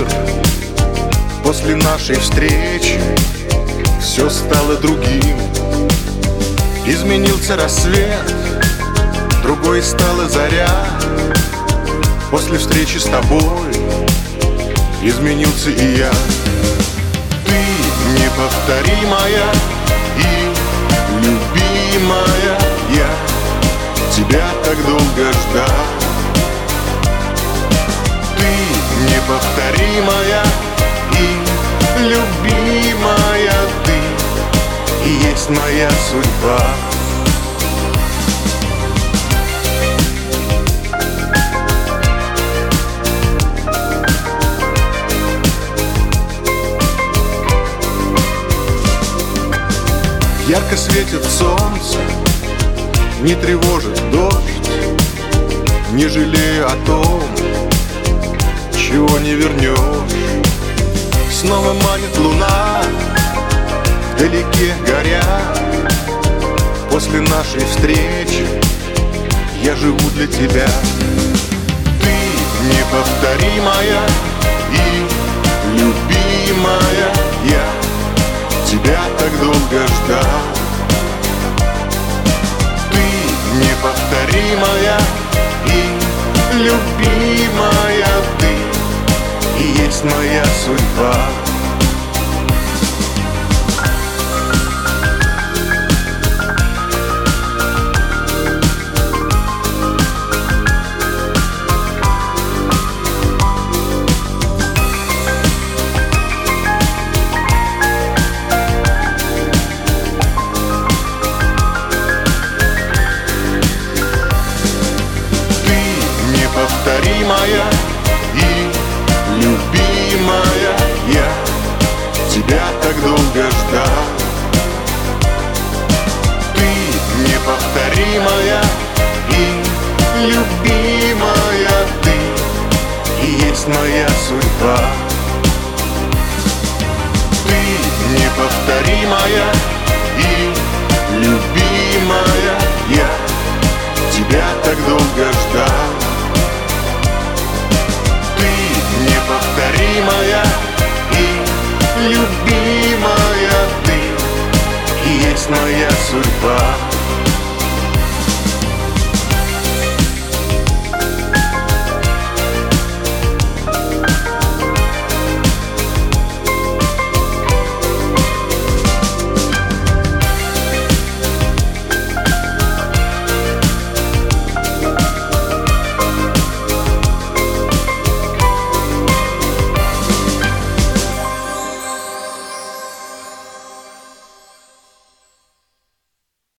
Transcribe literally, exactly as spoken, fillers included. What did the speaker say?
мир после нашей встречи все стало другим. Изменился рассвет, другой стала заря. После встречи с тобой изменился и я. Ты неповторимая и любимая, я тебя так долго ждал. Ты неповторимая и любимая, ты и есть моя судьба. Ярко светит солнце, не тревожит дождь, не жалея о том, чего не вернешь. Снова манит луна, вдалеке горя. После нашей встречи я живу для тебя. Ты неповторимая и любимая, я тебя так долго ждал. Ты неповторимая и любимая, ты и есть моя судьба. Неповторимая и любимая, я тебя так долго ждал. Ты неповторимая и любимая, ты и есть моя судьба. Ты неповторимая и любимая, я тебя так долго ждал. Неповторимая и любимая, ты и есть моя судьба.